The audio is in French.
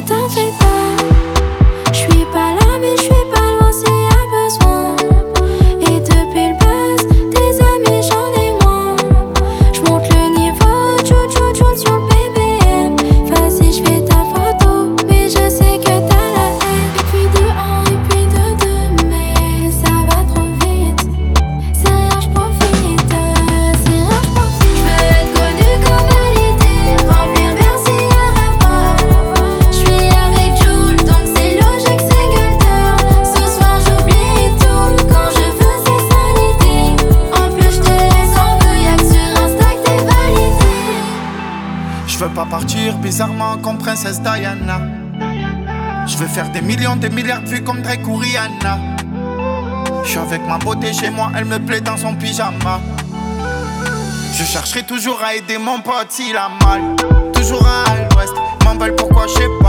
t'en fais pas. J'suis pas là, mais j'suis pas loin s'il y a besoin. Et depuis le buzz, des amis j'en ai moins. J'monte le niveau, tchou sur le BBM. Vas-y, j'fais ta photo, mais je sais que t'as la haine. Et puis de un, et puis de deux, mais ça va trop vite. C'est rien, j'profite, c'est rien, j'profite. J'veux être connue comme validée, remplir Bercy à rêve. J'suis avec Jul, donc c'est logique, c'est gueule. Ce soir j'oublie tout, quand je veux c'est sanité. En plus j'te laisse en feu, y'a que sur Insta que t'es validé. J'veux pas partir bizarrement comme princesse Diana. J'veux faire des millions, des milliards de vues comme Drake ou Rihanna. J'suis avec ma beauté chez moi, elle me plaît dans son pyjama. Je chercherai toujours à aider mon pote s'il a mal. Toujours à l'ouest, m'en veulent pourquoi je sais